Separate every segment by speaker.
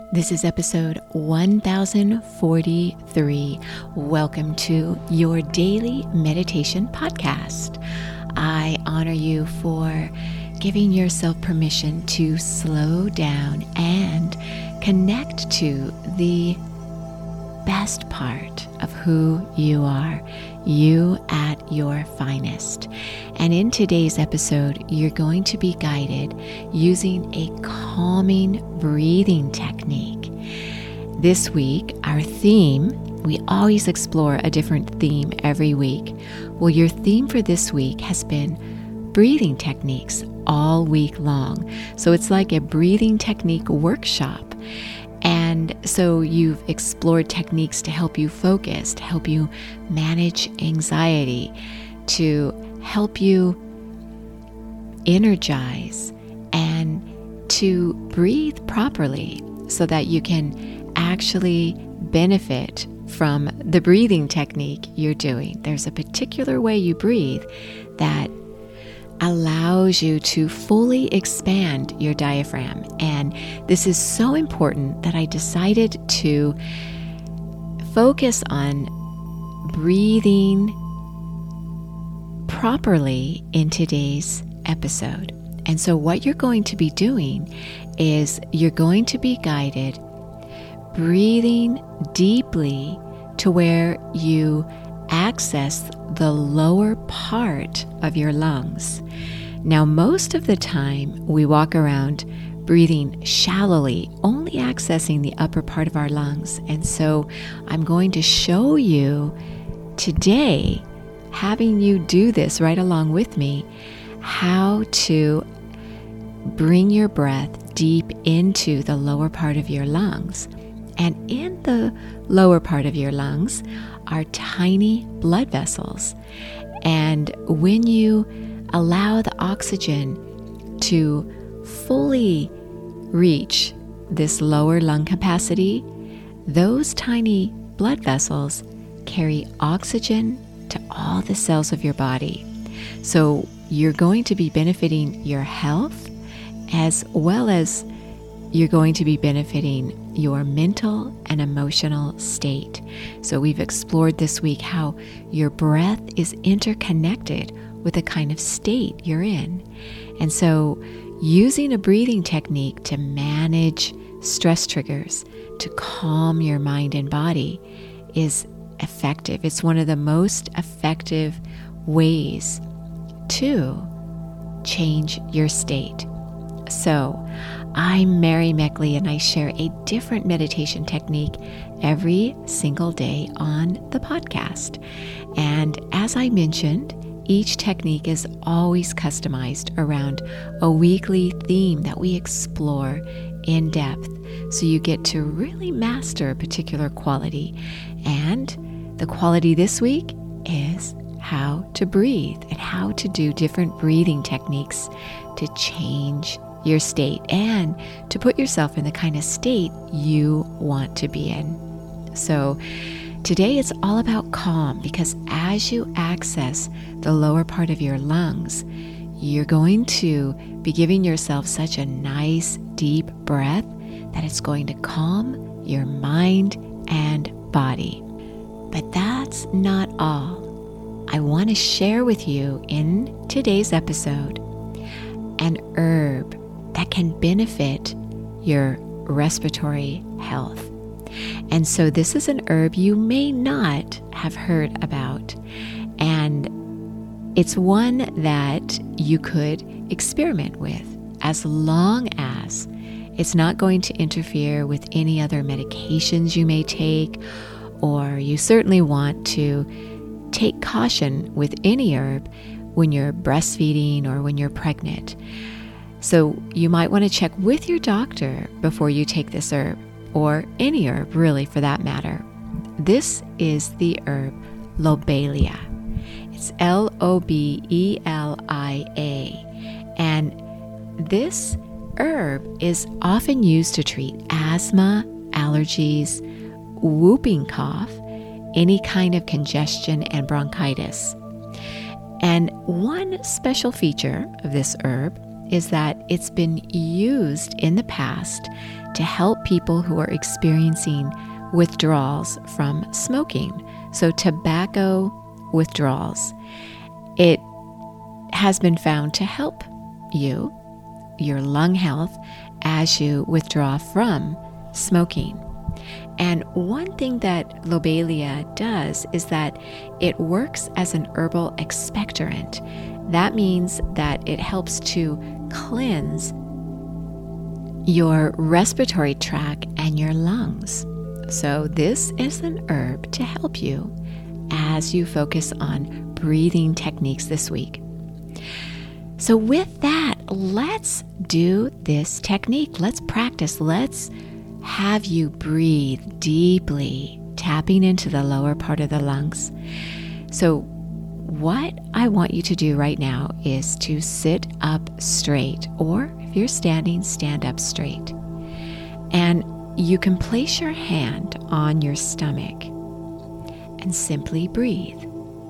Speaker 1: This is episode 1043. Welcome to your daily meditation podcast. I honor you for giving yourself permission to slow down and connect to the best part of who you are, you at your finest. And in today's episode, you're going to be guided using a calming breathing technique. This week, our theme, we always explore a different theme every week. Well, your theme for this week has been breathing techniques all week long. So it's like a breathing technique workshop. And so you've explored techniques to help you focus, to help you manage anxiety, to help you energize, and to breathe properly so that you can actually benefit from the breathing technique you're doing. There's a particular way you breathe that allows you to fully expand your diaphragm. And this is so important that I decided to focus on breathing properly in today's episode. And so what you're going to be doing is you're going to be guided breathing deeply to where you access the lower part of your lungs. Now, most of the time we walk around breathing shallowly, only accessing the upper part of our lungs. And so I'm going to show you today, having you do this right along with me, how to bring your breath deep into the lower part of your lungs. And in the lower part of your lungs are tiny blood vessels. And when you allow the oxygen to fully reach this lower lung capacity, those tiny blood vessels carry oxygen to all the cells of your body. So you're going to be benefiting your health as well as you're going to be benefiting your mental and emotional state. So we've explored this week how your breath is interconnected with the kind of state you're in. And so using a breathing technique to manage stress triggers, to calm your mind and body is effective. It's one of the most effective ways to change your state. So I'm Mary Meckley, and I share a different meditation technique every single day on the podcast. And as I mentioned, each technique is always customized around a weekly theme that we explore in depth. So you get to really master a particular quality. And the quality this week is how to breathe and how to do different breathing techniques to change your state and to put yourself in the kind of state you want to be in. So today it's all about calm, because as you access the lower part of your lungs, you're going to be giving yourself such a nice deep breath that it's going to calm your mind and body. But that's not all. I want to share with you in today's episode an herb that can benefit your respiratory health. And so this is an herb you may not have heard about. And it's one that you could experiment with as long as it's not going to interfere with any other medications you may take, or you certainly want to take caution with any herb when you're breastfeeding or when you're pregnant. So you might want to check with your doctor before you take this herb, or any herb really for that matter. This is the herb Lobelia. It's Lobelia. And this herb is often used to treat asthma, allergies, whooping cough, any kind of congestion and bronchitis. And one special feature of this herb is that it's been used in the past to help people who are experiencing withdrawals from smoking. So tobacco withdrawals. It has been found to help you, your lung health, as you withdraw from smoking. And one thing that lobelia does is that it works as an herbal expectorant. That means that it helps to cleanse your respiratory tract and your lungs. So this is an herb to help you as you focus on breathing techniques this week. So with that, let's do this technique. Let's practice. Let's have you breathe deeply, tapping into the lower part of the lungs. So what I want you to do right now is to sit up straight, or if you're standing, stand up straight. And you can place your hand on your stomach and simply breathe.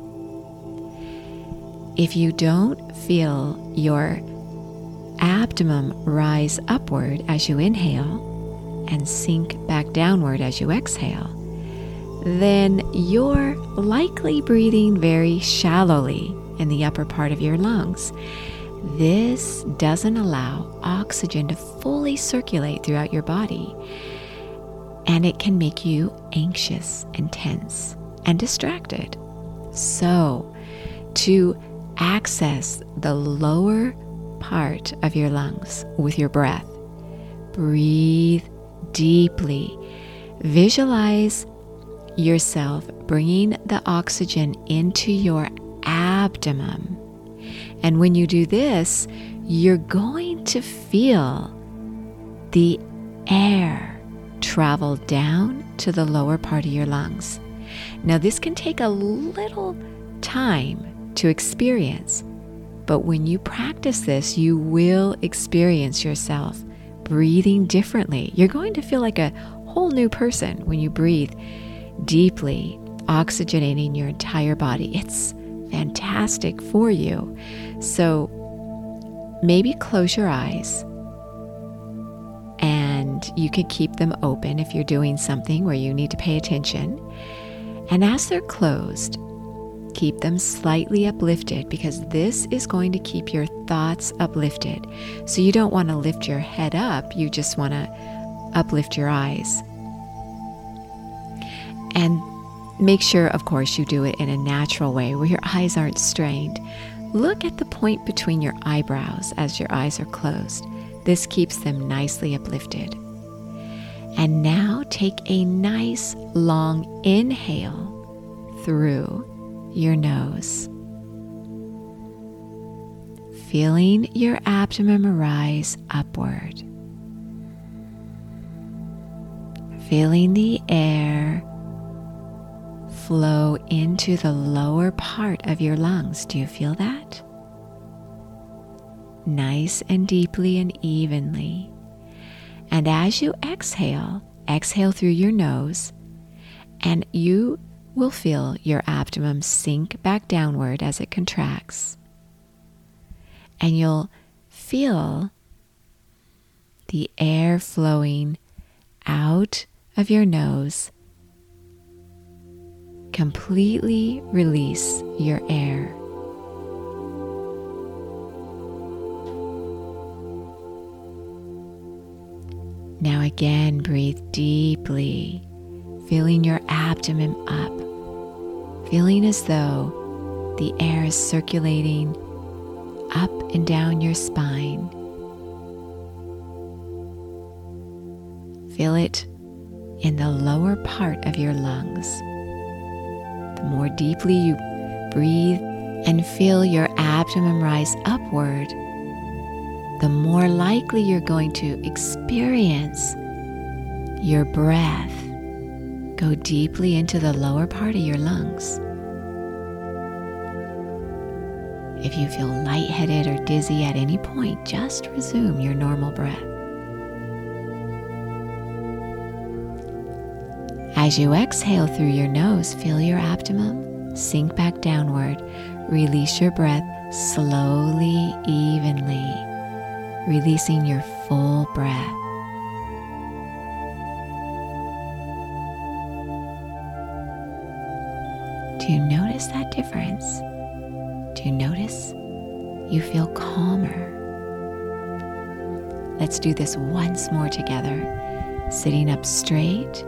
Speaker 1: If you don't feel your abdomen rise upward as you inhale and sink back downward as you exhale, then you're likely breathing very shallowly in the upper part of your lungs. This doesn't allow oxygen to fully circulate throughout your body, and it can make you anxious and tense and distracted. So, to access the lower part of your lungs with your breath, breathe deeply. Visualize yourself bringing the oxygen into your abdomen. And when you do this, you're going to feel the air travel down to the lower part of your lungs. Now, this can take a little time to experience, but when you practice this, you will experience yourself breathing differently. You're going to feel like a whole new person when you breathe deeply, oxygenating your entire body. It's fantastic for you. So maybe close your eyes, and you could keep them open if you're doing something where you need to pay attention. And as they're closed, keep them slightly uplifted, because this is going to keep your thoughts uplifted. So you don't want to lift your head up, you just want to uplift your eyes. And make sure, of course, you do it in a natural way where your eyes aren't strained. Look at the point between your eyebrows as your eyes are closed. This keeps them nicely uplifted. And now take a nice long inhale through your nose, feeling your abdomen rise upward, feeling the air flow into the lower part of your lungs. Do you feel that? Nice and deeply and evenly. And as you exhale, exhale through your nose, and you will feel your abdomen sink back downward as it contracts. And you'll feel the air flowing out of your nose. Completely release your air. Now again, breathe deeply, feeling your abdomen up, feeling as though the air is circulating up and down your spine. Feel it in the lower part of your lungs. The more deeply you breathe and feel your abdomen rise upward, the more likely you're going to experience your breath go deeply into the lower part of your lungs. If you feel lightheaded or dizzy at any point, just resume your normal breath. As you exhale through your nose, feel your abdomen sink back downward. Release your breath slowly, evenly. releasing your full breath. Do you notice that difference? Do you notice you feel calmer? Let's do this once more together. Sitting up straight.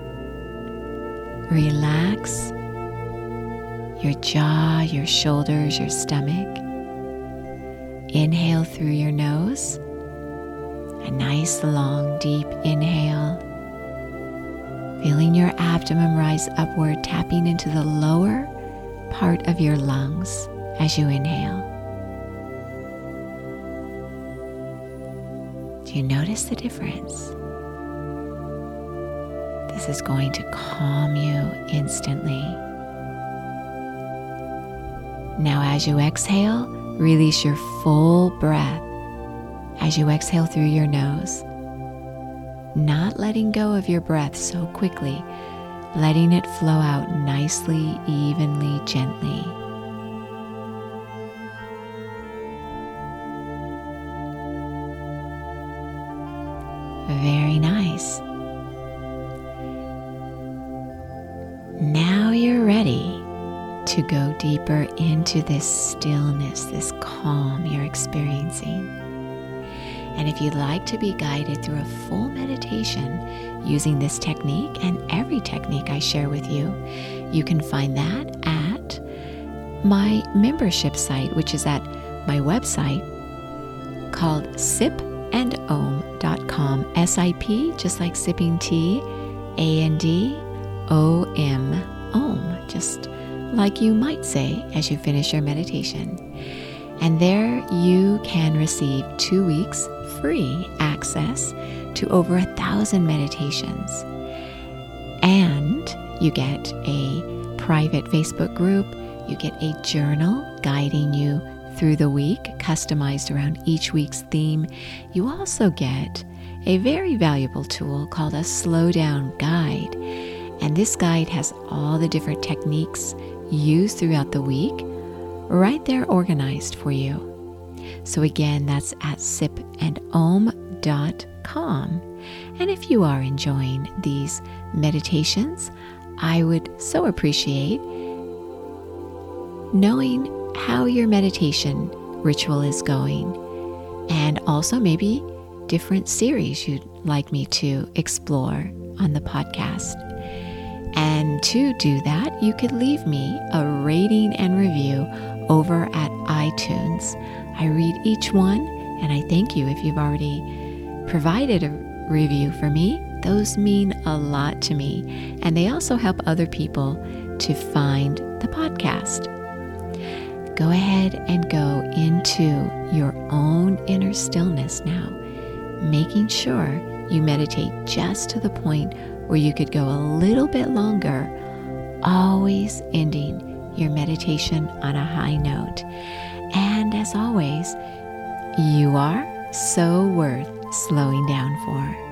Speaker 1: Relax your jaw, your shoulders, your stomach. Inhale through your nose. A nice long deep inhale. Feeling your abdomen rise upward, tapping into the lower part of your lungs as you inhale. Do you notice the difference? This is going to calm you instantly. Now as you exhale, release your full breath as you exhale through your nose. Not letting go of your breath so quickly, letting it flow out nicely, evenly, gently. Very nice. Now you're ready to go deeper into this stillness, this calm you're experiencing. And if you'd like to be guided through a full meditation using this technique and every technique I share with you, you can find that at my membership site, which is at my website called sipandom.com. SIP, just like sipping tea, AND, OM, just like you might say as you finish your meditation. And there you can receive 2 weeks free access to over 1,000 meditations. And you get a private Facebook group. You get a journal guiding you through the week, customized around each week's theme. You also get a very valuable tool called a Slow Down Guide. And this guide has all the different techniques used throughout the week right there organized for you. So again, that's at sipandom.com. And if you are enjoying these meditations, I would so appreciate knowing how your meditation ritual is going, and also maybe different series you'd like me to explore on the podcast. And to do that, you could leave me a rating and review over at iTunes. I read each one, and I thank you if you've already provided a review for me. Those mean a lot to me, and they also help other people to find the podcast. Go ahead and go into your own inner stillness now, making sure you meditate just to the point where you could go a little bit longer, always ending your meditation on a high note. And as always, you are so worth slowing down for.